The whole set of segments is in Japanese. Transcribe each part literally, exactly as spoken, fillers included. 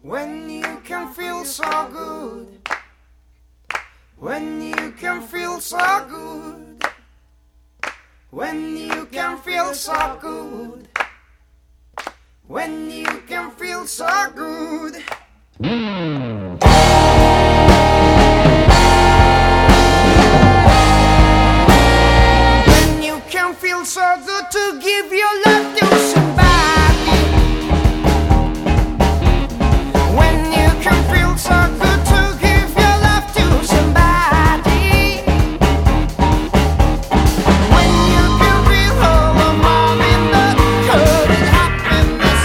When you can feel so good, when you can feel so good, when you can feel so good, when you can feel so good. When you can feel so good to give your love to somebody. When you can feel so good to give your love to somebody. When you can feel all alone in the cold happiness.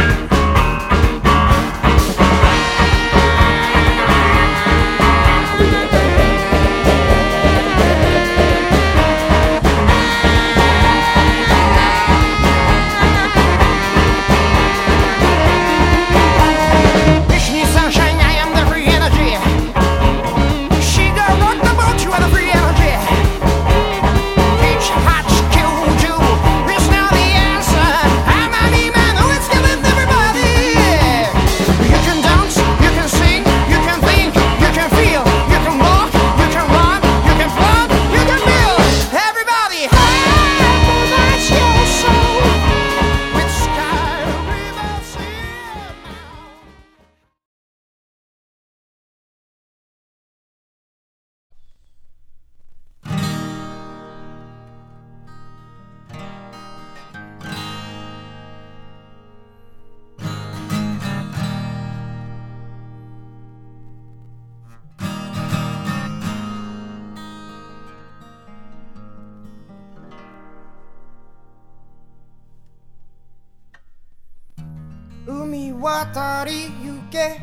Umi watari yuke,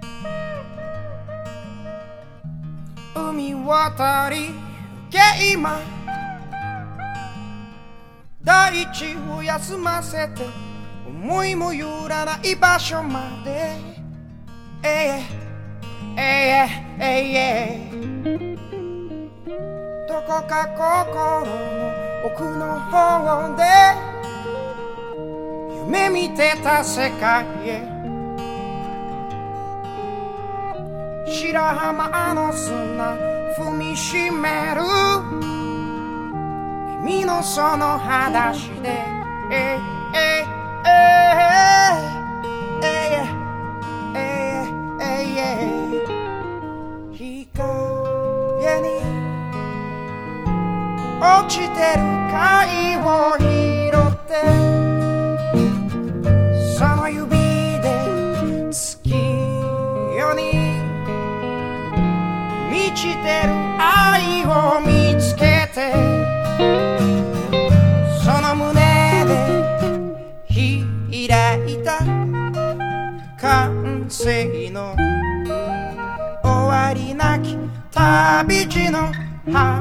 Umi watari yuke ima. 大地を休ませて思いもよらない場所まで。ええええええどこか心の奥の方で夢見てた世界へ。白浜の砂踏みしめる君のその裸足で。ええええええええ日陰に落ちてる貝を拾ってその指で月夜に満ちてる愛を見つけてその胸で開いた完成の終わりなき旅路の花